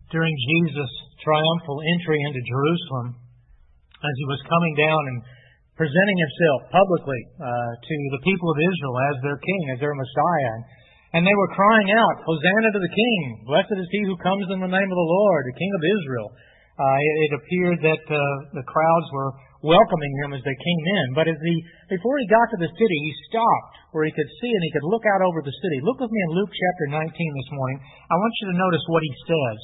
during Jesus' triumphal entry into Jerusalem, as he was coming down and presenting himself publicly to the people of Israel as their king, as their Messiah. And they were crying out, "Hosanna to the King! Blessed is he who comes in the name of the Lord, the King of Israel." It appeared that the crowds were welcoming him as they came in. But before he got to the city, he stopped where he could see and he could look out over the city. Look with me in Luke chapter 19 this morning. I want you to notice what he says.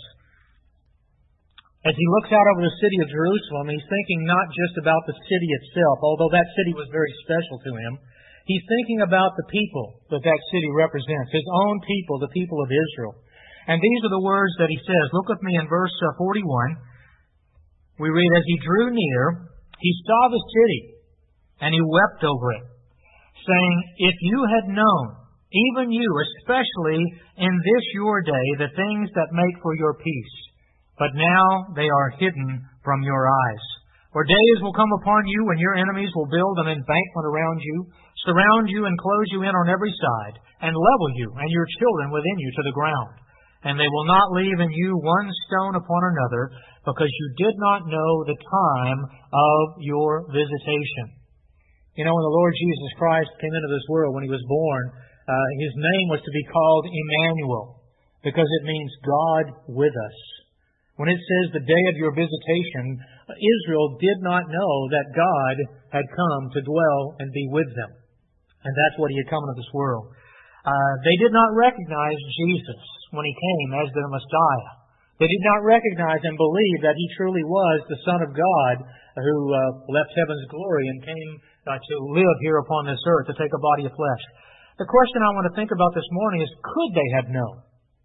As he looks out over the city of Jerusalem, he's thinking not just about the city itself, although that city was very special to him. He's thinking about the people that city represents, his own people, the people of Israel. And these are the words that he says. Look with me in verse 41. We read, "As he drew near, he saw the city, and he wept over it, saying, 'If you had known, even you, especially in this your day, the things that make for your peace, but now they are hidden from your eyes. For days will come upon you when your enemies will build an embankment around you, surround you and close you in on every side, and level you and your children within you to the ground. And they will not leave in you one stone upon another, because you did not know the time of your visitation.'" You know, when the Lord Jesus Christ came into this world, when he was born, his name was to be called Emmanuel, because it means God with us. When it says the day of your visitation, Israel did not know that God had come to dwell and be with them. And that's what he had come into this world. They did not recognize Jesus when he came as their Messiah. They did not recognize and believe that he truly was the Son of God who left heaven's glory and came to live here upon this earth, to take a body of flesh. The question I want to think about this morning is, could they have known?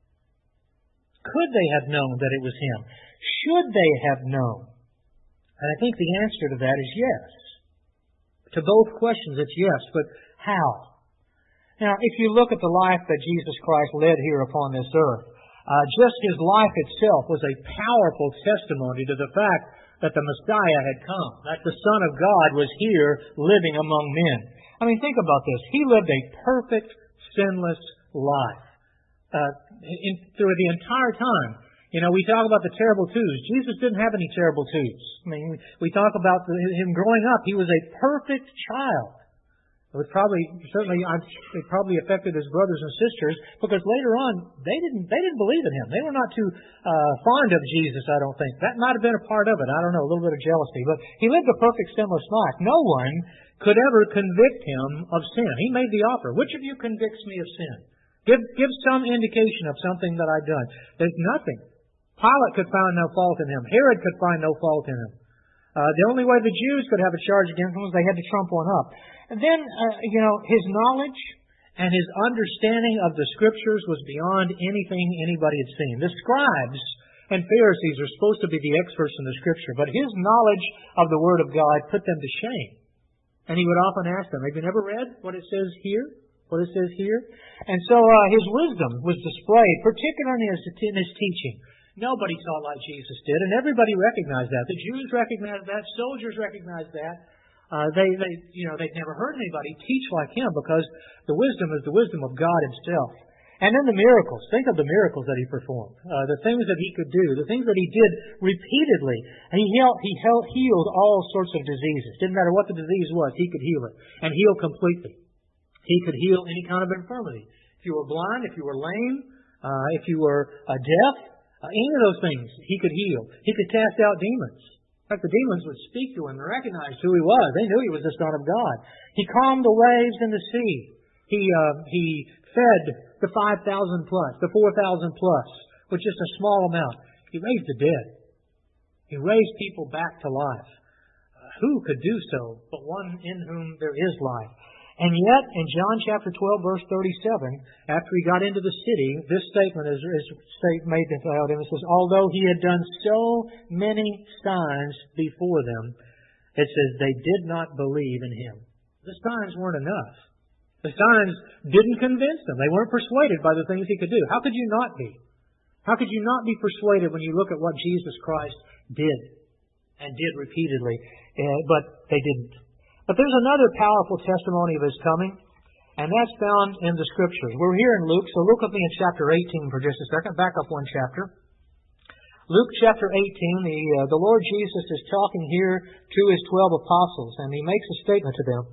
Could they have known that it was him? Should they have known? And I think the answer to that is yes. To both questions, it's yes, but how? Now, if you look at the life that Jesus Christ led here upon this earth, just his life itself was a powerful testimony to the fact that the Messiah had come, that the Son of God was here living among men. I mean, think about this. He lived a perfect, sinless life through the entire time. You know, we talk about the terrible twos. Jesus didn't have any terrible twos. I mean, we talk about him growing up. He was a perfect child. It probably affected his brothers and sisters, because later on they didn't believe in him. They were not too fond of Jesus, I don't think. That might have been a part of it. I don't know, a little bit of jealousy. But he lived a perfect, sinless life. No one could ever convict him of sin. He made the offer. Which of you convicts me of sin? Give some indication of something that I've done. There's nothing. Pilate could find no fault in him. Herod could find no fault in him. The only way the Jews could have a charge against him was they had to trump one up. And then, his knowledge and his understanding of the Scriptures was beyond anything anybody had seen. The scribes and Pharisees are supposed to be the experts in the Scripture, but his knowledge of the Word of God put them to shame. And he would often ask them, "Have you never read what it says here? What it says here?" And so his wisdom was displayed, particularly in his teaching. Nobody taught like Jesus did, and everybody recognized that. The Jews recognized that. Soldiers recognized that. They'd never heard anybody teach like him, because the wisdom is the wisdom of God himself. And then the miracles. Think of the miracles that he performed. The things that he could do. The things that he did repeatedly. He healed all sorts of diseases. Didn't matter what the disease was, he could heal it. And heal completely. He could heal any kind of infirmity. If you were blind, if you were lame, if you were deaf, any of those things he could heal. He could cast out demons. In fact, the demons would speak to him and recognize who he was. They knew he was the Son of God. He calmed the waves in the sea. He fed the 5,000 plus, the 4,000 plus, with just a small amount. He raised the dead. He raised people back to life. Who could do so but one in whom there is life? And yet, in John chapter 12, verse 37, after he got into the city, this statement is made about him. It says, "Although he had done so many signs before them," it says, "they did not believe in him." The signs weren't enough. The signs didn't convince them. They weren't persuaded by the things he could do. How could you not be? How could you not be persuaded when you look at what Jesus Christ did and did repeatedly? But they didn't. But there's another powerful testimony of his coming, and that's found in the Scriptures. We're here in Luke, so look with me in chapter 18 for just a second. Back up one chapter. Luke chapter 18, the Lord Jesus is talking here to His 12 apostles, and He makes a statement to them.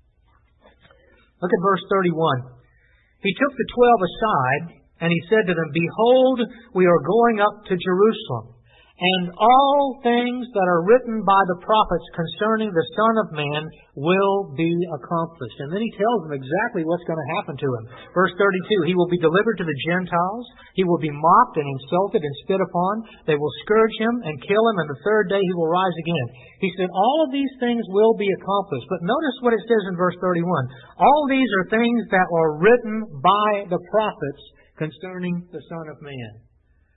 Look at verse 31. He took the 12 aside, and He said to them, Behold, we are going up to Jerusalem, and all things that are written by the prophets concerning the Son of Man will be accomplished. And then He tells them exactly what's going to happen to Him. Verse 32, He will be delivered to the Gentiles. He will be mocked and insulted and spit upon. They will scourge Him and kill Him, and the third day He will rise again. He said, all of these things will be accomplished. But notice what it says in verse 31. All these are things that are written by the prophets concerning the Son of Man.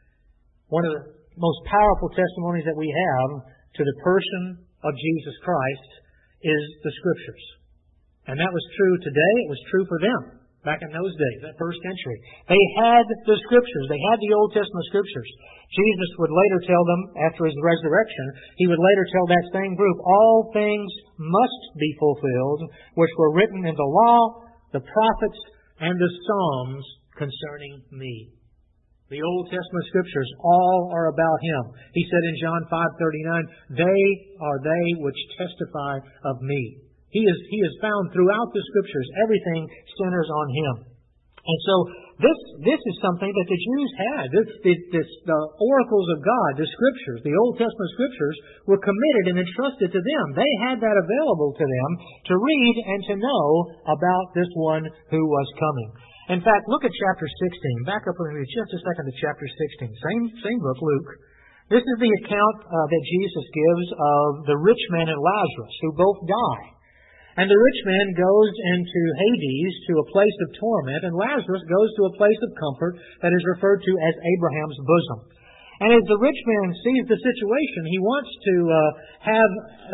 One of the most powerful testimonies that we have to the person of Jesus Christ is the Scriptures. And that was true today. It was true for them back in those days, that first century. They had the Scriptures. They had the Old Testament Scriptures. Jesus would later tell them, after His resurrection, He would later tell that same group, all things must be fulfilled, which were written in the law, the prophets, and the Psalms concerning me. The Old Testament Scriptures all are about Him. He said in John 5:39, they are they which testify of me. He is found throughout the Scriptures. Everything centers on Him. And so this is something that the Jews had. The oracles of God, the Scriptures, the Old Testament Scriptures, were committed and entrusted to them. They had that available to them to read and to know about this one who was coming. In fact, look at chapter 16. Back up with me just a second to chapter 16. Same book, Luke. This is the account that Jesus gives of the rich man and Lazarus, who both die. And the rich man goes into Hades, to a place of torment, and Lazarus goes to a place of comfort that is referred to as Abraham's bosom. And as the rich man sees the situation, he wants to have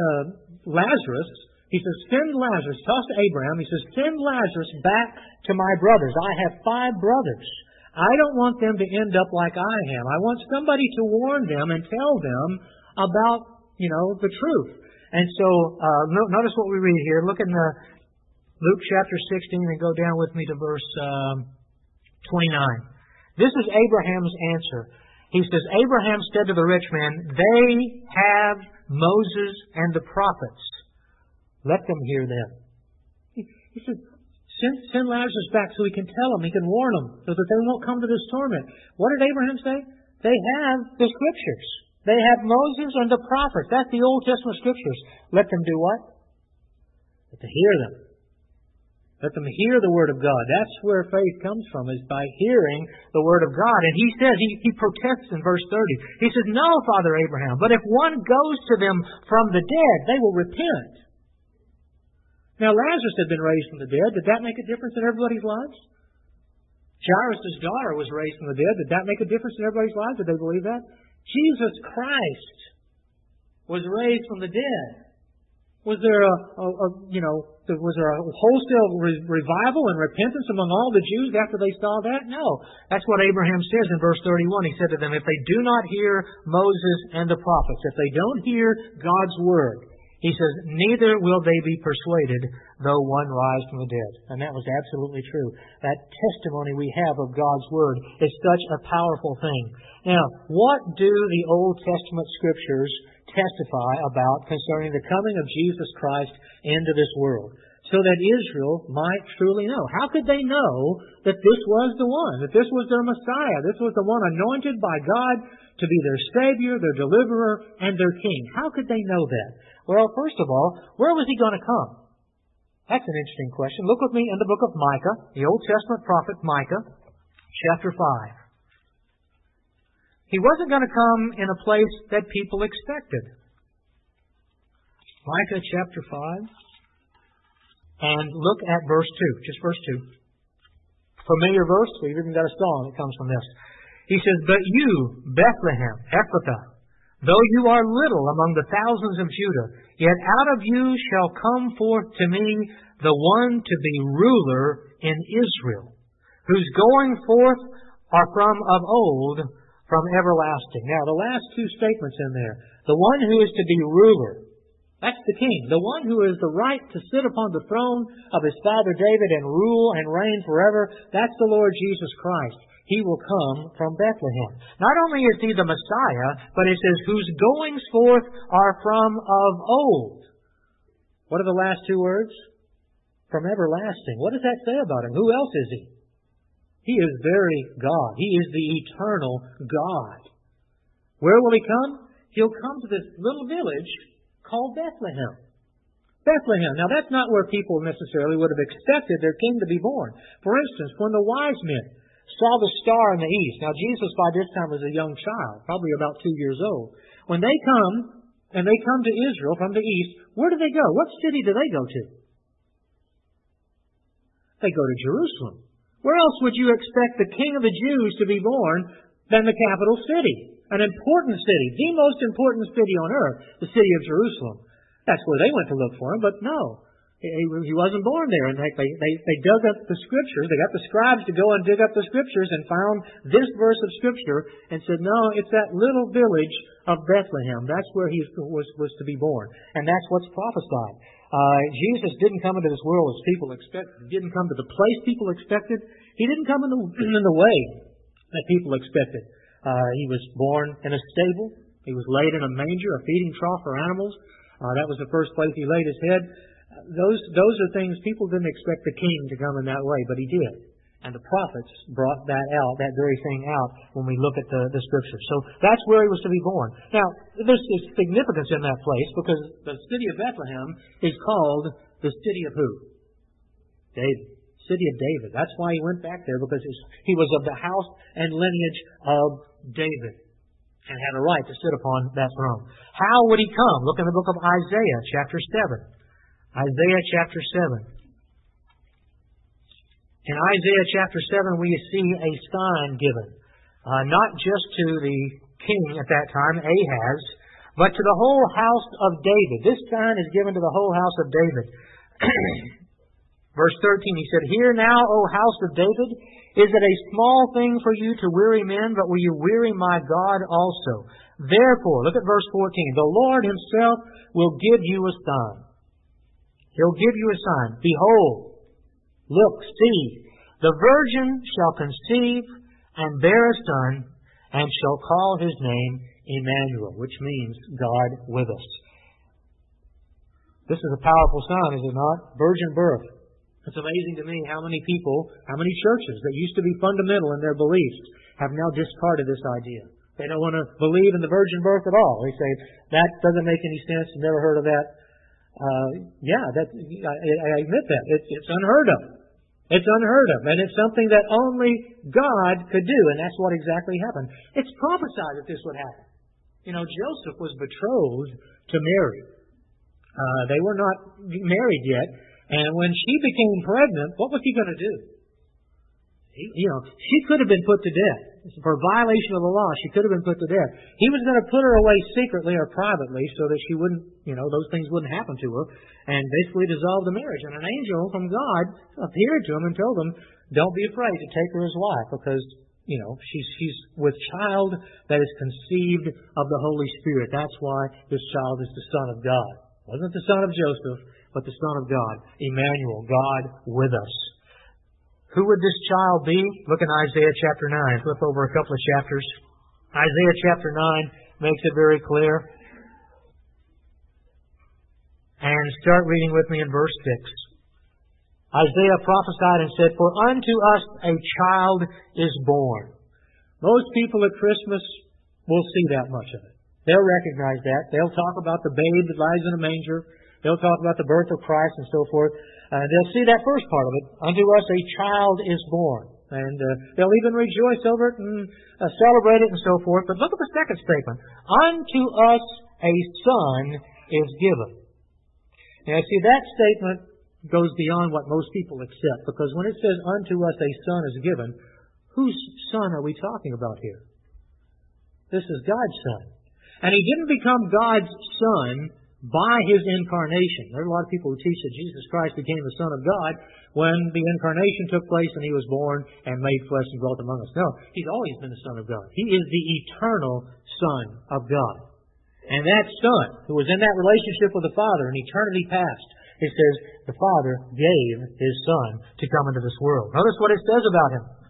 Lazarus. He says, send Lazarus, talks to Abraham, he says, send Lazarus back to my brothers. I have 5 brothers. I don't want them to end up like I am. I want somebody to warn them and tell them about, the truth. And so, notice what we read here. Look in Luke chapter 16 and go down with me to verse 29. This is Abraham's answer. He says, Abraham said to the rich man, they have Moses and the prophets. Let them hear them. He said, send Lazarus back so he can tell them, he can warn them, so that they won't come to this torment. What did Abraham say? They have the Scriptures. They have Moses and the prophets. That's the Old Testament Scriptures. Let them do what? Let them hear them. Let them hear the Word of God. That's where faith comes from, is by hearing the Word of God. And he says, he protests in verse 30. He says, no, Father Abraham, but if one goes to them from the dead, they will repent. Now, Lazarus had been raised from the dead. Did that make a difference in everybody's lives? Jairus' daughter was raised from the dead. Did that make a difference in everybody's lives? Did they believe that? Jesus Christ was raised from the dead. Was there was there a wholesale revival and repentance among all the Jews after they saw that? No. That's what Abraham says in verse 31. He said to them, if they do not hear Moses and the prophets, if they don't hear God's Word, he says, neither will they be persuaded, though one rise from the dead. And that was absolutely true. That testimony we have of God's Word is such a powerful thing. Now, what do the Old Testament Scriptures testify about concerning the coming of Jesus Christ into this world? So that Israel might truly know. How could they know that this was the one, that this was their Messiah, this was the one anointed by God to be their Savior, their Deliverer, and their King? How could they know that? Well, first of all, where was He going to come? That's an interesting question. Look with me in the book of Micah, the Old Testament prophet Micah, chapter 5. He wasn't going to come in a place that people expected. Micah chapter 5. And look at verse 2, just verse 2. Familiar verse, we've even got a song that comes from this. He says, but you, Bethlehem, Ephrathah, though you are little among the thousands of Judah, yet out of you shall come forth to me the one to be ruler in Israel, whose going forth are from of old, from everlasting. Now, the last 2 statements in there. The one who is to be ruler. That's the King. The one who has the right to sit upon the throne of his father David and rule and reign forever. That's the Lord Jesus Christ. He will come from Bethlehem. Not only is He the Messiah, but it says, whose goings forth are from of old. What are the last two words? From everlasting. What does that say about Him? Who else is He? He is very God. He is the eternal God. Where will He come? He'll come to this little village called Bethlehem. Bethlehem. Now that's not where people necessarily would have expected their King to be born. For instance, when the wise men saw the star in the east. Now Jesus by this time was a young child, probably about 2 years old. When they come, and they come to Israel from the east, where do they go? What city do they go to? They go to Jerusalem. Where else would you expect the King of the Jews to be born than the capital city? An important city, the most important city on earth, the city of Jerusalem. That's where they went to look for Him, but no. He wasn't born there. In fact, they dug up the Scriptures. They got the scribes to go and dig up the Scriptures and found this verse of Scripture and said, no, it's that little village of Bethlehem. That's where He was to be born. And that's what's prophesied. Jesus didn't come into this world as people expected. He didn't come to the place people expected. He didn't come in the way that people expected. He was born in a stable. He was laid in a manger, a feeding trough for animals. That was the first place He laid His head. Those are things people didn't expect the King to come in that way, but He did. And the prophets brought that out, that very thing out, when we look at the Scripture. So that's where He was to be born. Now, there's significance in that place because the city of Bethlehem is called the city of who? David. City of David. That's why He went back there, because He was of the house and lineage of David and had a right to sit upon that throne. How would He come? Look in the book of Isaiah, chapter 7. Isaiah chapter 7. In Isaiah chapter 7 we see a sign given. Not just to the king at that time, Ahaz, but to the whole house of David. This sign is given to the whole house of David. Verse 13, He said, Hear now, O house of David, is it a small thing for you to weary men, but will you weary my God also? Therefore, look at verse 14, the Lord Himself will give you a sign. He'll give you a sign. Behold, look, see, the virgin shall conceive and bear a son, and shall call His name Emmanuel, which means God with us. This is a powerful sign, is it not? Virgin birth. It's amazing to me how many people, how many churches that used to be fundamental in their beliefs have now discarded this idea. They don't want to believe in the virgin birth at all. They say, that doesn't make any sense. Never heard of that. I admit that. It's unheard of. It's unheard of. And it's something that only God could do. And that's what exactly happened. It's prophesied that this would happen. You know, Joseph was betrothed to Mary. They were not married yet. And when she became pregnant, what was he going to do? She could have been put to death. For violation of the law, she could have been put to death. He was going to put her away secretly or privately so that she wouldn't, those things wouldn't happen to her, and basically dissolve the marriage. And an angel from God appeared to him and told him, don't be afraid to take her as wife because, she's with child that is conceived of the Holy Spirit. That's why this child is the Son of God. It wasn't the son of Joseph, but the Son of God. Emmanuel, God with us. Who would this child be? Look in Isaiah chapter 9. Flip over a couple of chapters. Isaiah chapter 9 makes it very clear. And start reading with me in verse 6. Isaiah prophesied and said, For unto us a child is born. Most people at Christmas will see that much of it. They'll recognize that. They'll talk about the babe that lies in a manger. They'll talk about the birth of Christ and so forth. They'll see that first part of it. Unto us a child is born. And they'll even rejoice over it and celebrate it and so forth. But look at the second statement. Unto us a son is given. Now, see, that statement goes beyond what most people accept. Because when it says, unto us a son is given, whose son are we talking about here? This is God's son. And He didn't become God's son by His incarnation. There are a lot of people who teach that Jesus Christ became the Son of God when the incarnation took place and He was born and made flesh and dwelt among us. No, He's always been the Son of God. He is the eternal Son of God. And that Son, who was in that relationship with the Father in eternity past, it says the Father gave His Son to come into this world. Notice what it says about Him.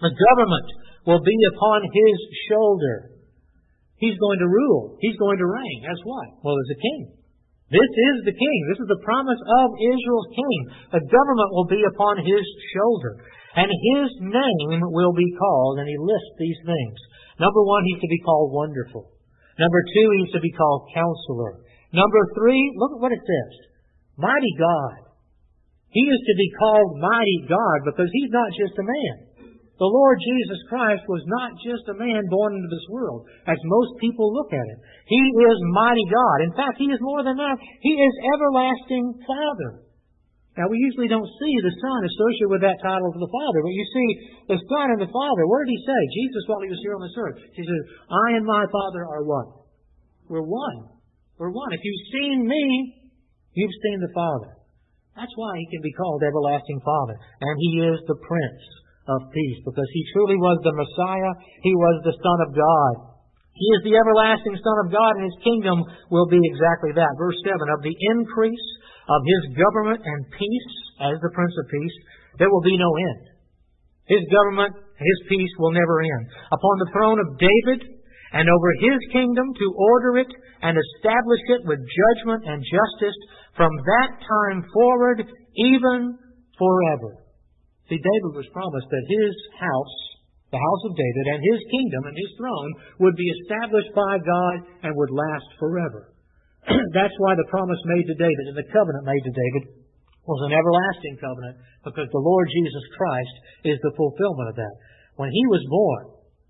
The government will be upon His shoulder. He's going to rule. He's going to reign. As what? Well, as a king. This is the king. This is the promise of Israel's king. The government will be upon His shoulder. And His name will be called, and He lists these things. Number 1, He's to be called Wonderful. Number 2, He's to be called Counselor. Number 3, look at what it says. Mighty God. He is to be called Mighty God because He's not just a man. The Lord Jesus Christ was not just a man born into this world, as most people look at Him. He is Mighty God. In fact, He is more than that. He is Everlasting Father. Now, we usually don't see the Son associated with that title of the Father, but you see the Son and the Father. What did He say? Jesus, while He was here on this earth, He said, I and my Father are one. We're one. We're one. If you've seen me, you've seen the Father. That's why He can be called Everlasting Father. And He is the Prince of Peace, because He truly was the Messiah. He was the Son of God. He is the everlasting Son of God, and His kingdom will be exactly that. Verse 7, of the increase of His government and peace, as the Prince of Peace, there will be no end. His government, His peace will never end. Upon the throne of David, and over His kingdom, to order it and establish it with judgment and justice from that time forward, even forever. See, David was promised that his house, the house of David, and his kingdom and his throne would be established by God and would last forever. That's why the promise made to David and the covenant made to David was an everlasting covenant, because the Lord Jesus Christ is the fulfillment of that. When He was born,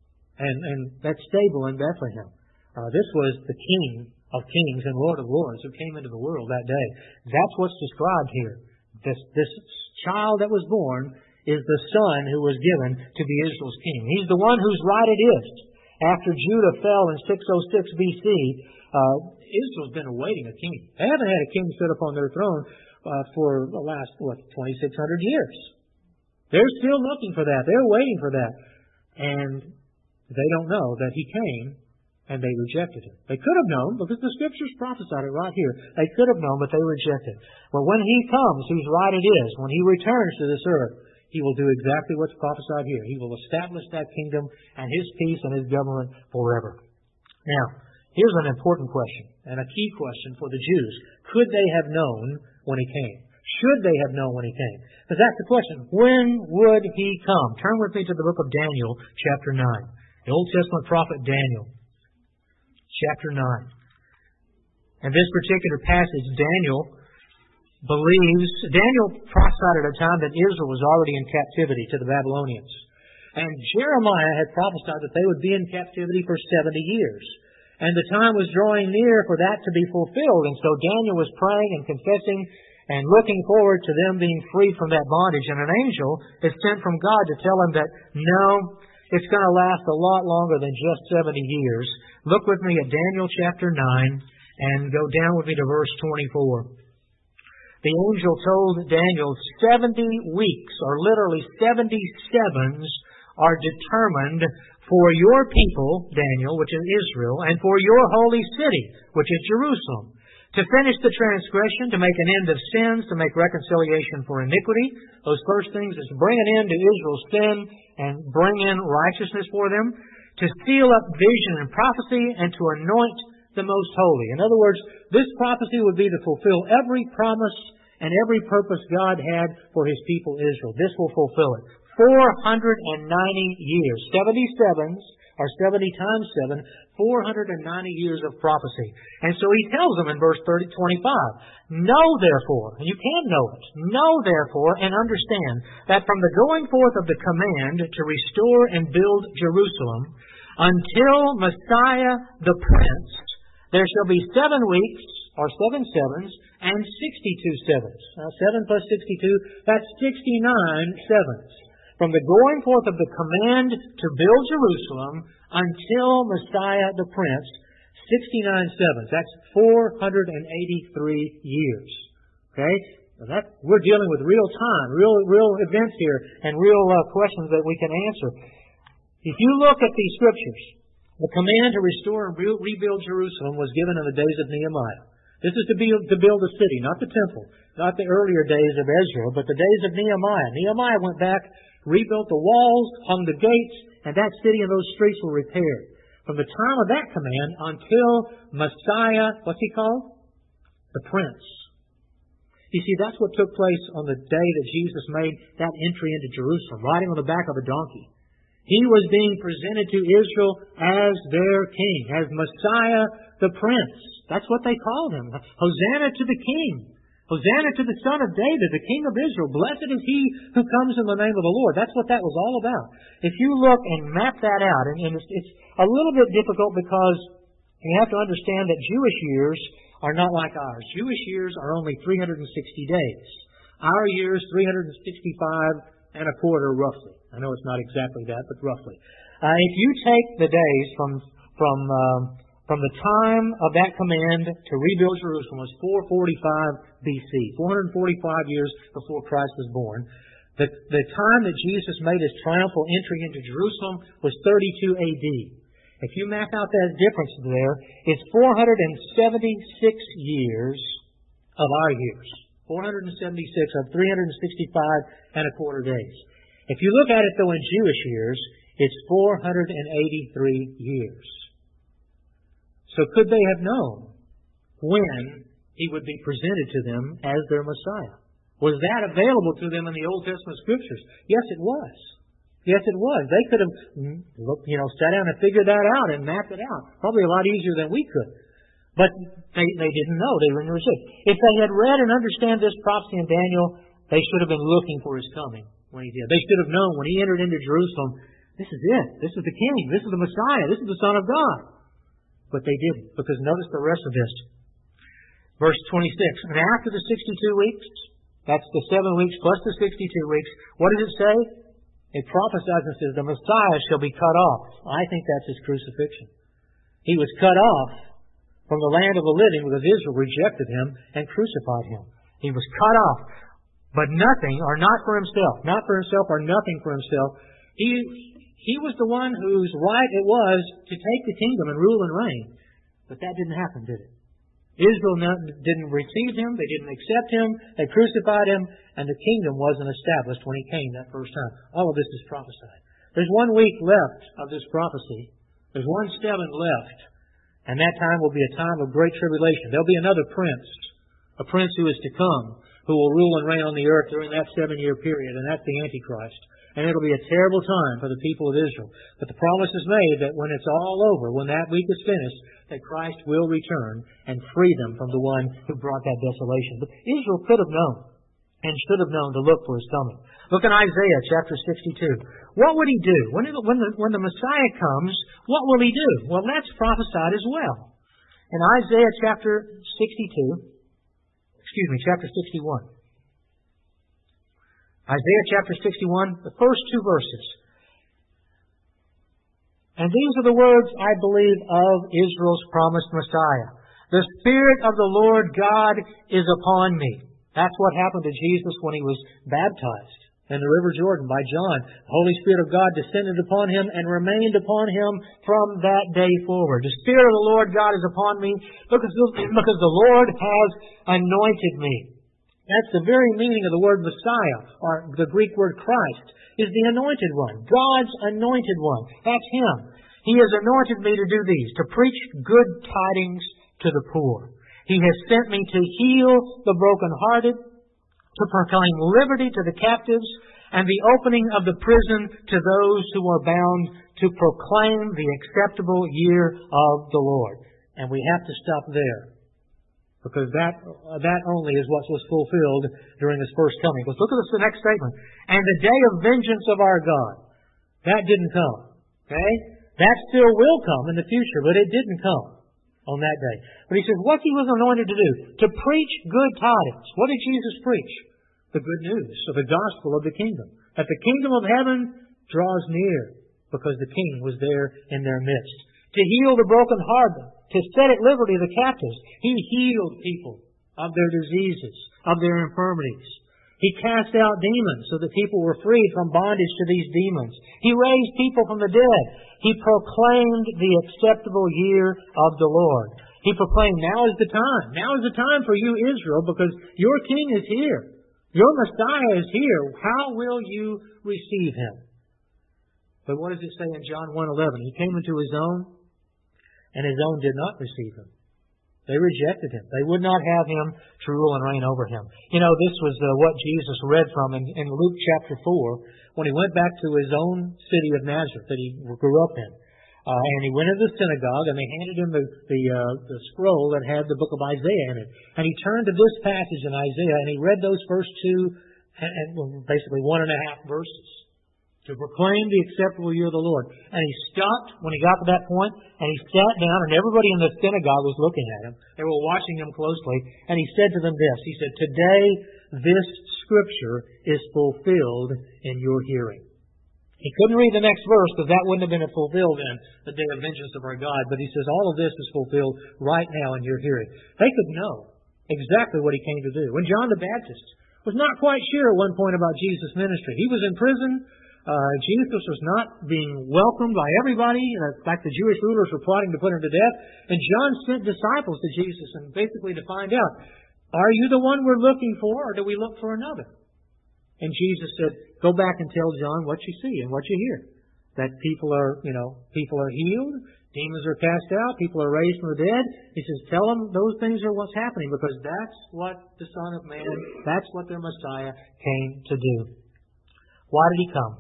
and that stable in Bethlehem, this was the King of kings and Lord of lords who came into the world that day. That's what's described here. This child that was born is the Son who was given to be Israel's king. He's the one whose right it is. After Judah fell in 606 B.C., Israel's been awaiting a king. They haven't had a king sit upon their throne for the last, 2,600 years. They're still looking for that. They're waiting for that. And they don't know that He came, and they rejected Him. They could have known, because the Scriptures prophesied it right here. They could have known, but they rejected. But when He comes, whose right it is, when He returns to this earth, He will do exactly what's prophesied here. He will establish that kingdom and His peace and His government forever. Now, here's an important question, and a key question for the Jews. Could they have known when He came? Should they have known when He came? Because that's the question. When would He come? Turn with me to the book of Daniel, chapter 9. The Old Testament prophet Daniel, chapter 9. In this particular passage, Daniel prophesied at a time that Israel was already in captivity to the Babylonians. And Jeremiah had prophesied that they would be in captivity for 70 years. And the time was drawing near for that to be fulfilled. And so Daniel was praying and confessing and looking forward to them being freed from that bondage. And an angel is sent from God to tell him that, no, it's going to last a lot longer than just 70 years. Look with me at Daniel chapter 9 and go down with me to verse 24. The angel told Daniel 70 weeks, or literally 77s, are determined for your people, Daniel, which is Israel, and for your holy city, which is Jerusalem, to finish the transgression, to make an end of sins, to make reconciliation for iniquity. Those first things is to bring an end to Israel's sin and bring in righteousness for them, to seal up vision and prophecy, and to anoint the most holy. In other words, this prophecy would be to fulfill every promise and every purpose God had for His people Israel. This will fulfill it. 490 years. 77s, or 70 times 7, 490 years of prophecy. And so He tells them in verse 25, know therefore, and you can know it, know therefore and understand that from the going forth of the command to restore and build Jerusalem until Messiah the Prince, there shall be 7 weeks, or 7 sevens, and 62 sevens. Now, 7 plus 62, that's 69 sevens. From the going forth of the command to build Jerusalem until Messiah the Prince, 69 sevens. That's 483 years. Okay? We're dealing with real time, real events here, and real questions that we can answer. If you look at these Scriptures, the command to restore and rebuild Jerusalem was given in the days of Nehemiah. This is to build a city, not the temple. not the earlier days of Ezra, but the days of Nehemiah. Nehemiah went back, rebuilt the walls, hung the gates, and that city and those streets were repaired. From the time of that command until Messiah, what's he called? The Prince. You see, that's what took place on the day that Jesus made that entry into Jerusalem, riding on the back of a donkey. He was being presented to Israel as their king, as Messiah the Prince. That's what they called him. Hosanna to the King. Hosanna to the Son of David, the King of Israel. Blessed is he who comes in the name of the Lord. That's what that was all about. If you look and map that out, and it's a little bit difficult because you have to understand that Jewish years are not like ours. Jewish years are only 360 days. Our years, 365 and a quarter, roughly. I know it's not exactly that, but roughly. If you take the days from the time of that command to rebuild Jerusalem was 445 BC, 445 years before Christ was born. The time that Jesus made his triumphal entry into Jerusalem was 32 AD. If you map out that difference there, it's 476 years of our years. 476 of 365 and a quarter days. If you look at it, though, in Jewish years, it's 483 years. So could they have known when he would be presented to them as their Messiah? Was that available to them in the Old Testament Scriptures? Yes, it was. Yes, it was. They could have sat down and figured that out and mapped it out. Probably a lot easier than we could. But they didn't know. They were in resist. If they had read and understand this prophecy in Daniel, they should have been looking for his coming when he did. They should have known when he entered into Jerusalem, this is it. This is the King. This is the Messiah. This is the Son of God. But they didn't, because notice the rest of this. Verse 26. And after the 62 weeks, that's the 7 weeks plus the 62 weeks, what does it say? It prophesies and says, the Messiah shall be cut off. I think that's his crucifixion. He was cut off from the land of the living because Israel rejected him and crucified him. He was cut off. But nothing, or not for himself, not for himself or nothing for himself. He was the one whose right it was to take the kingdom and rule and reign. But that didn't happen, did it? Israel didn't receive him. They didn't accept him. They crucified him. And the kingdom wasn't established when he came that first time. All of this is prophesied. There's 1 week left of this prophecy. There's 1/7 left. And that time will be a time of great tribulation. There'll be another prince. A prince who is to come, who will rule and reign on the earth during that 7-year period. And that's the Antichrist. And it'll be a terrible time for the people of Israel. But the promise is made that when it's all over, when that week is finished, that Christ will return and free them from the one who brought that desolation. But Israel could have known and should have known to look for his coming. Look in Isaiah chapter 62. What would he do? When the Messiah comes, what will he do? Well, that's prophesied as well. In Isaiah chapter 61. Isaiah chapter 61, the first 2 verses. And these are the words, I believe, of Israel's promised Messiah. The Spirit of the Lord God is upon me. That's what happened to Jesus when he was baptized in the River Jordan by John. The Holy Spirit of God descended upon him and remained upon him from that day forward. The Spirit of the Lord God is upon me because the Lord has anointed me. That's the very meaning of the word Messiah, or the Greek word Christ, is the anointed one. God's anointed one. That's him. He has anointed me to do these, to preach good tidings to the poor. He has sent me to heal the brokenhearted, to proclaim liberty to the captives, and the opening of the prison to those who are bound, to proclaim the acceptable year of the Lord. And we have to stop there. Because that only is what was fulfilled during his first coming. Let's look at the next statement. And the day of vengeance of our God. That didn't come. Okay? That still will come in the future, but it didn't come on that day. But he says, what he was anointed to do? To preach good tidings. What did Jesus preach? The good news of the gospel of the kingdom. That the kingdom of heaven draws near because the King was there in their midst. To heal the brokenhearted. To set at liberty the captives. He healed people of their diseases, of their infirmities. He cast out demons so that people were freed from bondage to these demons. He raised people from the dead. He proclaimed the acceptable year of the Lord. He proclaimed, now is the time. Now is the time for you, Israel, because your king is here. Your Messiah is here. How will you receive him? But what does it say in John 1:11? He came into his own, and his own did not receive him. They rejected him. They would not have him to rule and reign over him. You know, this was what Jesus read from in Luke chapter 4 when he went back to his own city of Nazareth that he grew up in. And he went into the synagogue, and they handed him the scroll that had the book of Isaiah in it. And he turned to this passage in Isaiah, and he read those first two, and basically 1.5 verses, to proclaim the acceptable year of the Lord. And he stopped when he got to that point, and he sat down, and everybody in the synagogue was looking at him. They were watching him closely, and he said to them this. He said, today this scripture is fulfilled in your hearing. He couldn't read the next verse because that wouldn't have been fulfilled in the day of vengeance of our God. But he says all of this is fulfilled right now in your hearing. They could know exactly what he came to do. When John the Baptist was not quite sure at one point about Jesus' ministry. He was in prison. Jesus was not being welcomed by everybody. In fact, the Jewish rulers were plotting to put him to death. And John sent disciples to Jesus and basically to find out, are you the one we're looking for, or do we look for another? And Jesus said, go back and tell John what you see and what you hear. That people are healed, demons are cast out, people are raised from the dead. He says, tell them those things are what's happening, because that's what the Son of Man, that's what their Messiah came to do. Why did he come?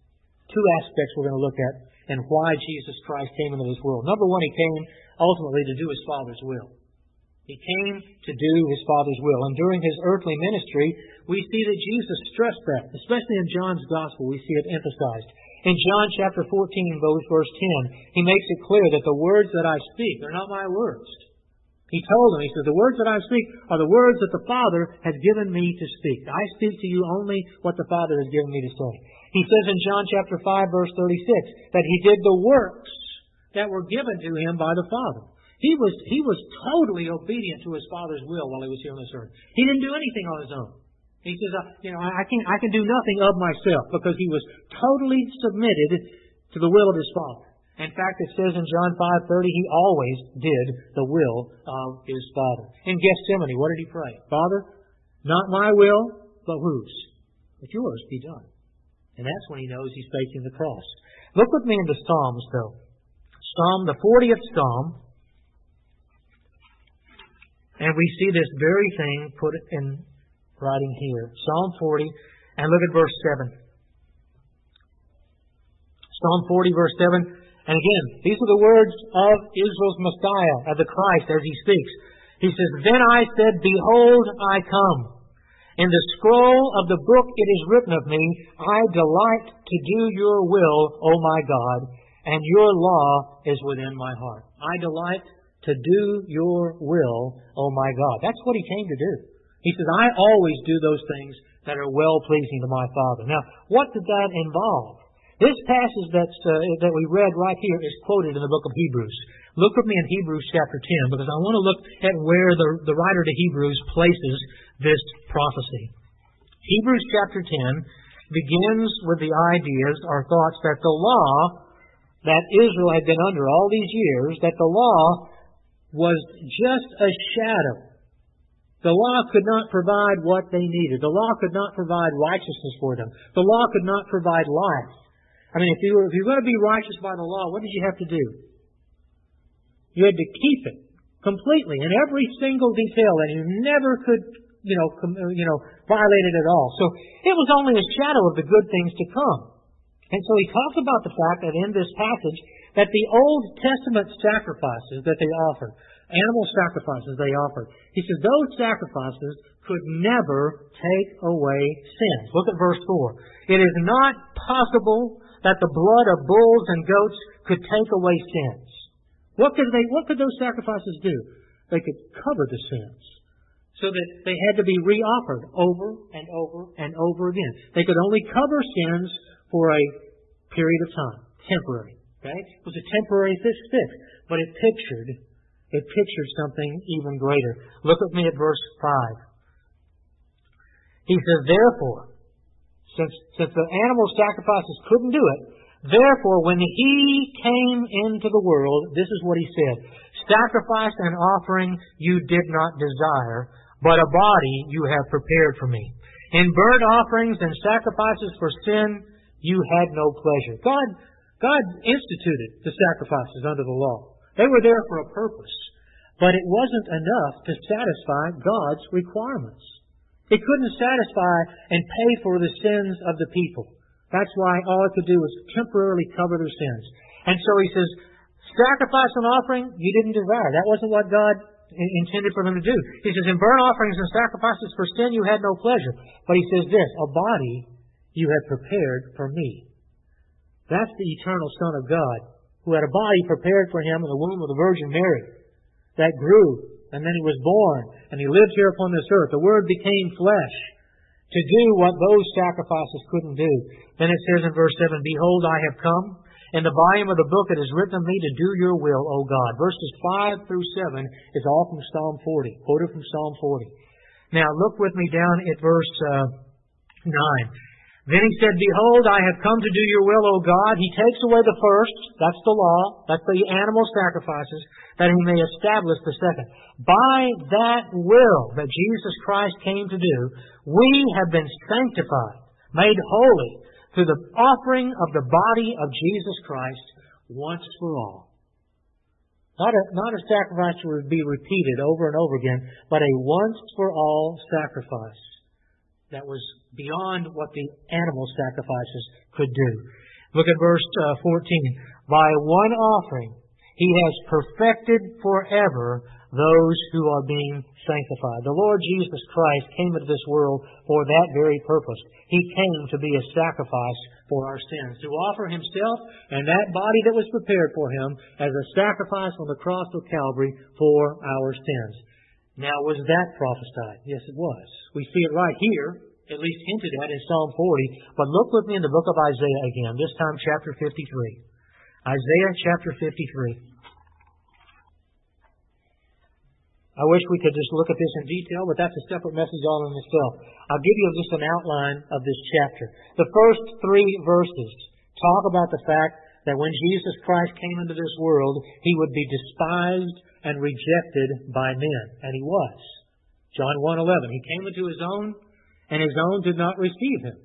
2 aspects we're going to look at and why Jesus Christ came into this world. Number one, he came ultimately to do his Father's will. He came to do his Father's will. And during his earthly ministry, we see that Jesus stressed that. Especially in John's Gospel, we see it emphasized. In John chapter 14, verse 10, he makes it clear that the words that I speak are not my words. He told them, he says, the words that I speak are the words that the Father has given me to speak. I speak to you only what the Father has given me to say. He says in John chapter 5, verse 36, that he did the works that were given to him by the Father. He was totally obedient to his Father's will while he was here on this earth. He didn't do anything on his own. He says, I can do nothing of myself, because he was totally submitted to the will of his Father. In fact, it says in John 5:30, he always did the will of his Father. In Gethsemane, what did he pray? Father, not my will, but whose? But yours be done. And that's when he knows he's facing the cross. Look with me into Psalms, though. The 40th Psalm. And we see this very thing put in writing here. Psalm 40, and look at verse 7. Psalm 40, verse 7. And again, these are the words of Israel's Messiah, of the Christ, as he speaks. He says, then I said, behold, I come. In the scroll of the book it is written of me, I delight to do your will, O my God, and your law is within my heart. I delight to do your will, O my God. That's what he came to do. He says, I always do those things that are well-pleasing to my Father. Now, what did that involve? This passage that we read right here is quoted in the book of Hebrews. Look with me in Hebrews chapter 10, because I want to look at where the writer to Hebrews places this prophecy. Hebrews chapter 10 begins with the ideas or thoughts that the law that Israel had been under all these years, that the law was just a shadow. The law could not provide what they needed. The law could not provide righteousness for them. The law could not provide life. I mean, if you're going to be righteous by the law, what did you have to do? You had to keep it completely in every single detail, and you never could, violate it at all. So it was only a shadow of the good things to come. And so he talks about the fact that in this passage that the Old Testament sacrifices that they offered, animal sacrifices they offered, he says those sacrifices could never take away sins. Look at verse 4. It is not possible that the blood of bulls and goats could take away sins. What could those sacrifices do? They could cover the sins, so that they had to be reoffered over and over and over again. They could only cover sins for a period of time, temporary. Okay? It was a temporary fix, but it pictured something even greater. Look at me at verse 5. He says, therefore, since the animal sacrifices couldn't do it, Therefore, when He came into the world, this is what He said, sacrifice and offering you did not desire, but a body you have prepared for me. In burnt offerings and sacrifices for sin you had no pleasure. God instituted the sacrifices under the law. They were there for a purpose. But it wasn't enough to satisfy God's requirements. It couldn't satisfy and pay for the sins of the people. That's why all it could do was temporarily cover their sins. And so He says, sacrifice and offering you didn't desire. That wasn't what God intended for them to do. He says, in burnt offerings and sacrifices for sin you had no pleasure. But He says this, a body you had prepared for me. That's the eternal Son of God, who had a body prepared for Him in the womb of the Virgin Mary, that grew, and then He was born, and He lived here upon this earth. The Word became flesh to do what those sacrifices couldn't do. Then it says in verse 7, behold, I have come. In the volume of the book it is written of me to do your will, O God. Verses 5 through 7 is all from Psalm 40, quoted from Psalm 40. Now look with me down at verse 9. Then He said, behold, I have come to do your will, O God. He takes away the first, that's the law, that's the animal sacrifices, that He may establish the second. By that will that Jesus Christ came to do, we have been sanctified, made holy, through the offering of the body of Jesus Christ once for all. Not a sacrifice to be repeated over and over again, but a once for all sacrifice that was beyond what the animal sacrifices could do. Look at verse 14. By one offering He has perfected forever those who are being sanctified. The Lord Jesus Christ came into this world for that very purpose. He came to be a sacrifice for our sins, to offer Himself and that body that was prepared for Him as a sacrifice on the cross of Calvary for our sins. Now, was that prophesied? Yes, it was. We see it right here, at least hinted at in Psalm 40. But look with me in the book of Isaiah again, this time chapter 53. Isaiah chapter 53. I wish we could just look at this in detail, but that's a separate message all in itself. I'll give you just an outline of this chapter. The first 3 verses talk about the fact that when Jesus Christ came into this world, He would be despised and rejected by men. And He was. John 1:11. He came into His own, and His own did not receive Him.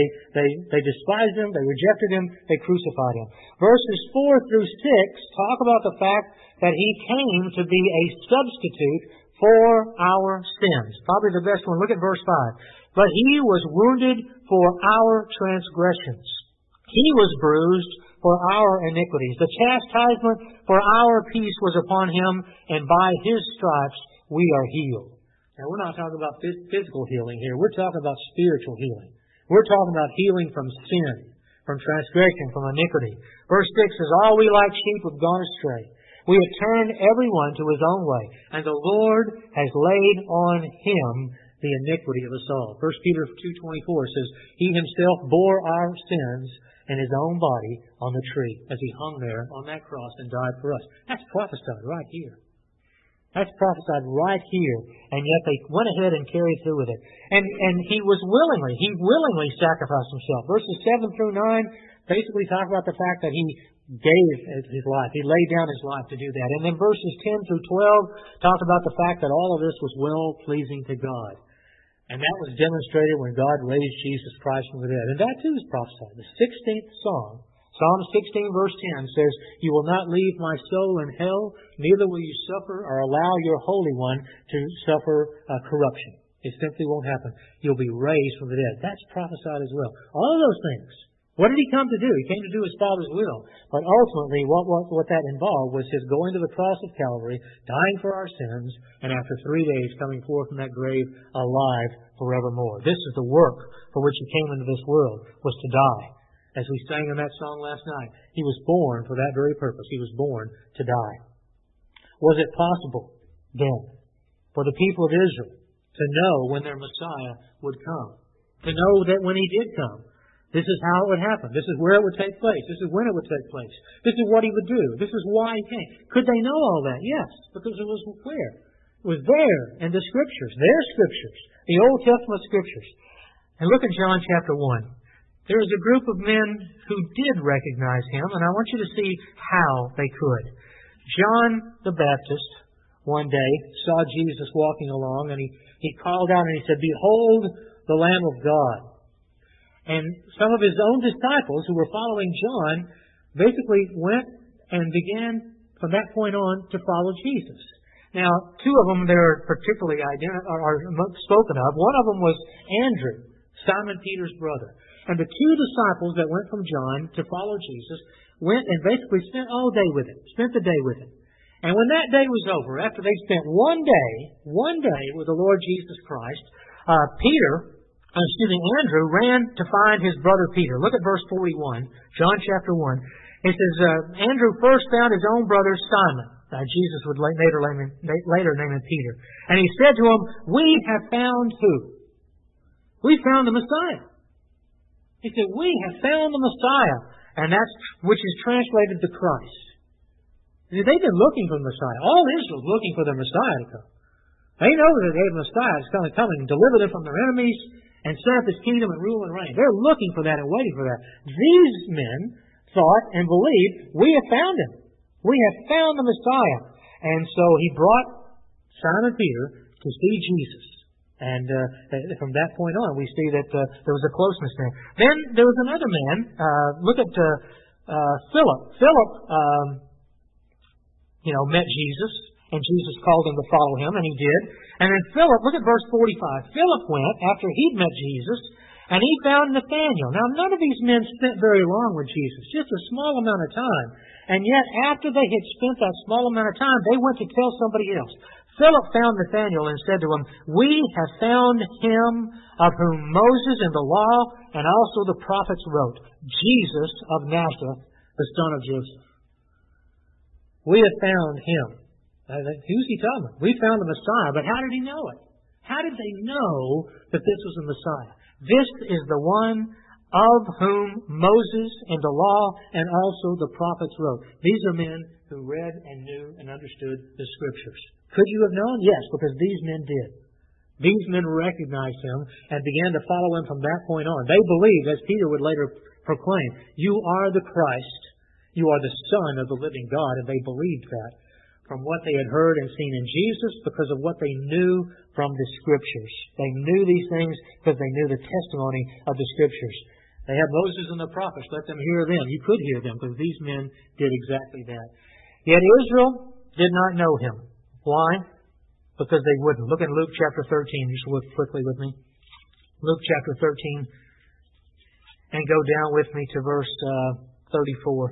They despised Him, they rejected Him, they crucified Him. Verses 4 through 6 talk about the fact that He came to be a substitute for our sins. Probably the best one. Look at verse 5. But He was wounded for our transgressions. He was bruised for our iniquities. The chastisement for our peace was upon Him, and by His stripes we are healed. Now, we're not talking about physical healing here. We're talking about spiritual healing. We're talking about healing from sin, from transgression, from iniquity. Verse 6 says, all we like sheep have gone astray. We have turned everyone to his own way, and the Lord has laid on Him the iniquity of us all. 1 Peter 2:24 says, He Himself bore our sins in His own body on the tree as He hung there on that cross and died for us. That's prophesied right here. That's prophesied right here. And yet they went ahead and carried through with it. And He willingly sacrificed Himself. Verses 7 through 9 basically talk about the fact that He gave His life. He laid down His life to do that. And then verses 10 through 12 talk about the fact that all of this was well-pleasing to God. And that was demonstrated when God raised Jesus Christ from the dead. And that too is prophesied. The 16th Psalm, Psalm 16 verse 10 says, You will not leave my soul in hell, neither will you suffer or allow your Holy One to suffer corruption. It simply won't happen. You'll be raised from the dead. That's prophesied as well. All of those things. What did He come to do? He came to do His Father's will. But ultimately, what that involved was His going to the cross of Calvary, dying for our sins, and after 3 days coming forth from that grave alive forevermore. This is the work for which He came into this world, was to die. As we sang in that song last night, He was born for that very purpose. He was born to die. Was it possible, then, for the people of Israel to know when their Messiah would come? To know that when He did come, this is how it would happen. This is where it would take place. This is when it would take place. This is what He would do. This is why He came. Could they know all that? Yes, because it was where? It was there in the Scriptures. Their Scriptures. The Old Testament Scriptures. And look at John chapter 1. There was a group of men who did recognize Him, and I want you to see how they could. John the Baptist one day saw Jesus walking along, and he called out and he said, "Behold the Lamb of God." And some of His own disciples who were following John basically went and began from that point on to follow Jesus. Now, two of them that are particularly are spoken of. One of them was Andrew, Simon Peter's brother. And the two disciples that went from John to follow Jesus went and basically spent all day with Him, spent the day with Him. And when that day was over, after they spent one day with the Lord Jesus Christ, Andrew ran to find his brother Peter. Look at verse 41, John chapter 1. It says, Andrew first found his own brother Simon. Jesus would later name him Peter. And he said to him, "We have found who? We found the Messiah." He said, "We have found the Messiah." And that's which is translated the Christ. See, they've been looking for the Messiah. All Israel's looking for their Messiah to come. They know that the Messiah is going to come and deliver them from their enemies and set up His kingdom and rule and reign. They're looking for that and waiting for that. These men thought and believed, "We have found Him. We have found the Messiah." And so He brought Simon Peter to see Jesus. And from that point on, we see that there was a closeness there. Then there was another man. Look at Philip. Philip, met Jesus. And Jesus called him to follow Him, and he did. And then Philip, look at verse 45. Philip went after he'd met Jesus, and he found Nathanael. Now, none of these men spent very long with Jesus, just a small amount of time. And yet, after they had spent that small amount of time, they went to tell somebody else. Philip found Nathanael and said to him, "We have found Him of whom Moses in the law and also the prophets wrote, Jesus of Nazareth, the son of Joseph." We have found Him. Who's he talking about? We found the Messiah, but how did he know it? How did they know that this was the Messiah? This is the one of whom Moses and the law and also the prophets wrote. These are men who read and knew and understood the Scriptures. Could you have known? Yes, because these men did. These men recognized Him and began to follow Him from that point on. They believed, as Peter would later proclaim, "You are the Christ. You are the Son of the living God." And they believed that from what they had heard and seen in Jesus, because of what they knew from the Scriptures. They knew these things because they knew the testimony of the Scriptures. They had Moses and the prophets. Let them hear them. You could hear them because these men did exactly that. Yet Israel did not know Him. Why? Because they wouldn't. Look in Luke chapter 13. Just look quickly with me. Luke chapter 13. And go down with me to verse 34.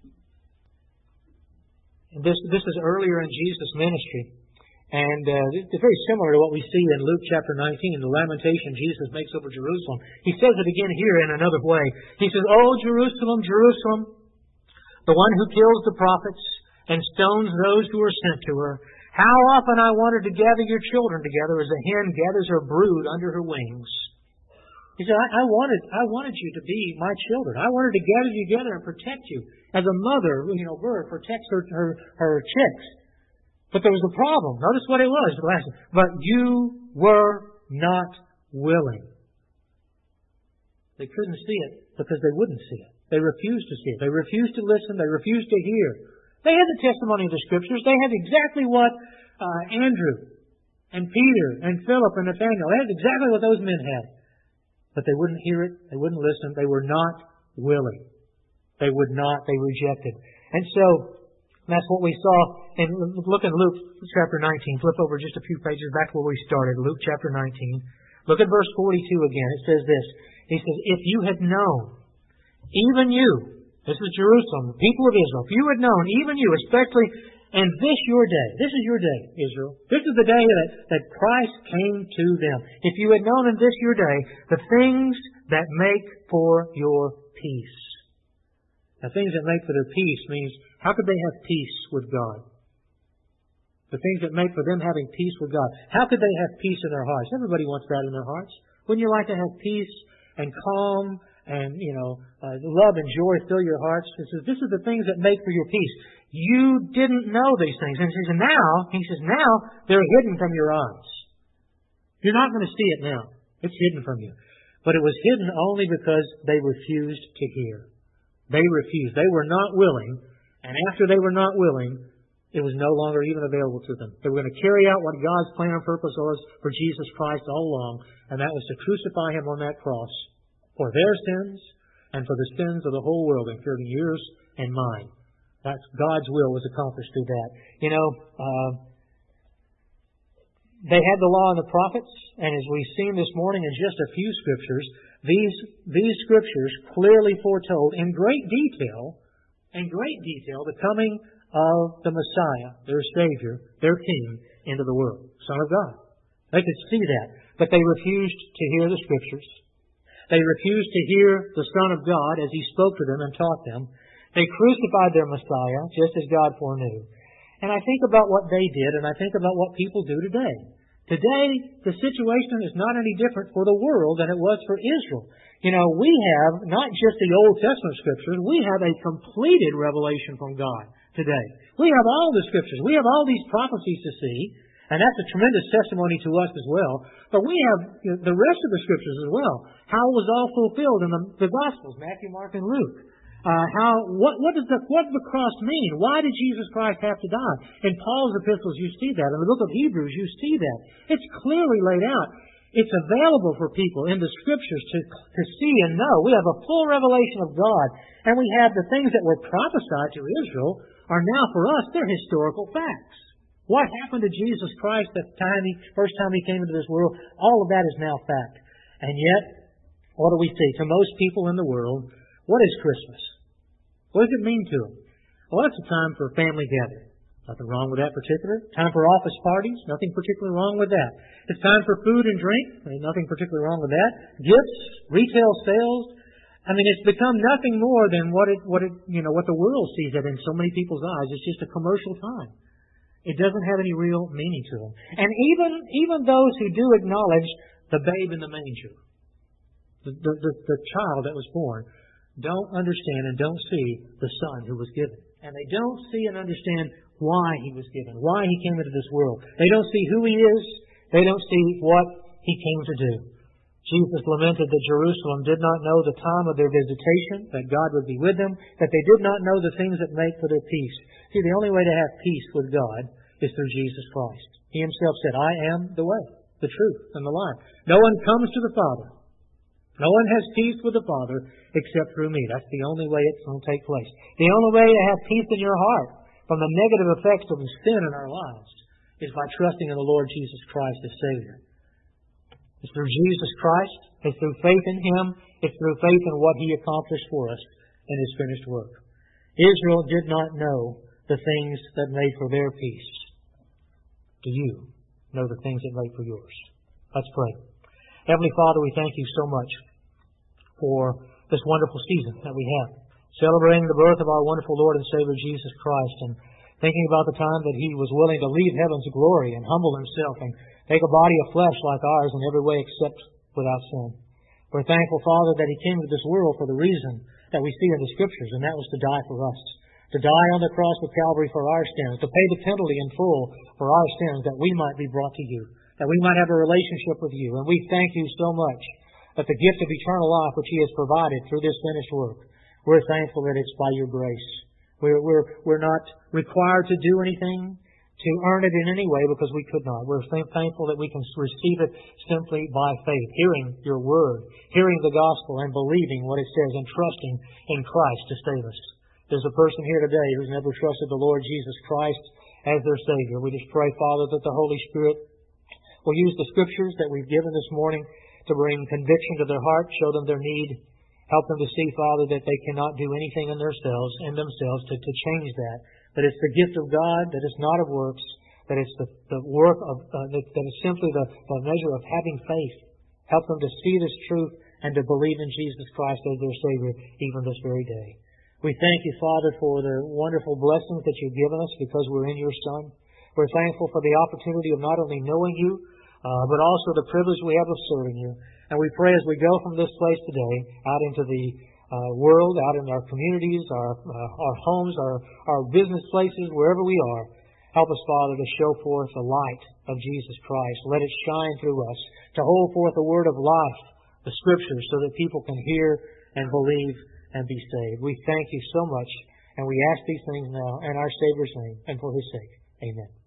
And this is earlier in Jesus' ministry. And it's very similar to what we see in Luke chapter 19, the lamentation Jesus makes over Jerusalem. He says it again here in another way. He says, "O Jerusalem, Jerusalem, the one who kills the prophets and stones those who are sent to her, how often I wanted to gather your children together as a hen gathers her brood under her wings." He said, I wanted you to be my children. I wanted to gather you together and protect you. As a mother, bird protects her chicks. But there was a problem. Notice what it was. But you were not willing. They couldn't see it because they wouldn't see it. They refused to see it. They refused to listen. They refused to hear. They had the testimony of the Scriptures. They had exactly what Andrew and Peter and Philip and Nathanael, they had exactly what those men had. But they wouldn't hear it. They wouldn't listen. They were not willing. They would not. They rejected. And so, that's what we saw. And look in Luke chapter 19. Flip over just a few pages back where we started. Luke chapter 19. Look at verse 42 again. It says this. He says, "If you had known, even you," this is Jerusalem, the people of Israel, "if you had known, even you, especially in this your day, Israel. This is the day that Christ came to them. If you had known in this your day, the things that make for your peace." Now, things that make for their peace means, how could they have peace with God? The things that make for them having peace with God. How could they have peace in their hearts? Everybody wants that in their hearts. Wouldn't you like to have peace and calm and, love and joy fill your hearts? He says, this is the things that make for your peace. You didn't know these things. And he says, now they're hidden from your eyes. You're not going to see it now. It's hidden from you. But it was hidden only because they refused to hear. They refused. They were not willing. And after they were not willing, it was no longer even available to them. They were going to carry out what God's plan and purpose was for Jesus Christ all along, and that was to crucify Him on that cross for their sins and for the sins of the whole world, including yours and mine. That's God's will was accomplished through that. They had the law and the prophets, and as we've seen this morning in just a few scriptures, these scriptures clearly foretold in great detail the coming of the Messiah, their Savior, their King, into the world, Son of God. They could see that, but they refused to hear the scriptures. They refused to hear the Son of God as He spoke to them and taught them. They crucified their Messiah, just as God foreknew. And I think about what they did, and I think about what people do today. Today, the situation is not any different for the world than it was for Israel. We have not just the Old Testament scriptures, we have a completed revelation from God today. We have all the scriptures. We have all these prophecies to see, and that's a tremendous testimony to us as well. But we have the rest of the scriptures as well. How it was all fulfilled in the Gospels, Matthew, Mark, and Luke. What does the cross mean? Why did Jesus Christ have to die? In Paul's epistles, you see that. In the book of Hebrews, you see that. It's clearly laid out. It's available for people in the Scriptures to see and know. We have a full revelation of God. And we have the things that were prophesied to Israel are now for us, they're historical facts. What happened to Jesus Christ the first time He came into this world? All of that is now fact. And yet, what do we see? To most people in the world, what is Christmas? What does it mean to them? Well, it's a time for family gathering. Nothing wrong with that particular. Time for office parties. Nothing particularly wrong with that. It's time for food and drink. Nothing particularly wrong with that. Gifts, retail sales. It's become nothing more than what the world sees it in so many people's eyes. It's just a commercial time. It doesn't have any real meaning to them. And even those who do acknowledge the babe in the manger, the child that was born, don't understand and don't see the Son who was given. And they don't see and understand why He was given, why He came into this world. They don't see who He is. They don't see what He came to do. Jesus lamented that Jerusalem did not know the time of their visitation, that God would be with them, that they did not know the things that make for their peace. See, the only way to have peace with God is through Jesus Christ. He Himself said, I am the way, the truth, and the life. No one comes to the Father. No one has peace with the Father except through me. That's the only way it's going to take place. The only way to have peace in your heart from the negative effects of sin in our lives is by trusting in the Lord Jesus Christ as Savior. It's through Jesus Christ. It's through faith in Him. It's through faith in what He accomplished for us in His finished work. Israel did not know the things that made for their peace. Do you know the things that made for yours? Let's pray. Heavenly Father, we thank You so much for this wonderful season that we have, celebrating the birth of our wonderful Lord and Savior Jesus Christ, and thinking about the time that He was willing to leave heaven's glory and humble Himself and take a body of flesh like ours in every way except without sin. We're thankful, Father, that He came to this world for the reason that we see in the Scriptures, and that was to die for us, to die on the cross of Calvary for our sins, to pay the penalty in full for our sins, that we might be brought to You, that we might have a relationship with You. And we thank You so much that the gift of eternal life which He has provided through this finished work, we're thankful that it's by Your grace. We're not required to do anything to earn it in any way because we could not. We're thankful that we can receive it simply by faith, hearing Your Word, hearing the gospel and believing what it says and trusting in Christ to save us. There's a person here today who's never trusted the Lord Jesus Christ as their Savior. We just pray, Father, that the Holy Spirit will use the Scriptures that we've given this morning to bring conviction to their heart, show them their need, help them to see, Father, that they cannot do anything in themselves to change that it's the gift of God, that it's not of works, that it's the work of, that it's simply the measure of having faith. Help them to see this truth and to believe in Jesus Christ as their Savior even this very day. We thank You, Father, for the wonderful blessings that You've given us because we're in Your Son. We're thankful for the opportunity of not only knowing You, but also the privilege we have of serving You. And we pray as we go from this place today out into the world, out in our communities, our homes, our business places, wherever we are, help us, Father, to show forth the light of Jesus Christ. Let it shine through us, to hold forth the word of life the Scriptures so that people can hear and believe and be saved. We thank you so much, and we ask these things now in our Savior's name and for His sake. Amen.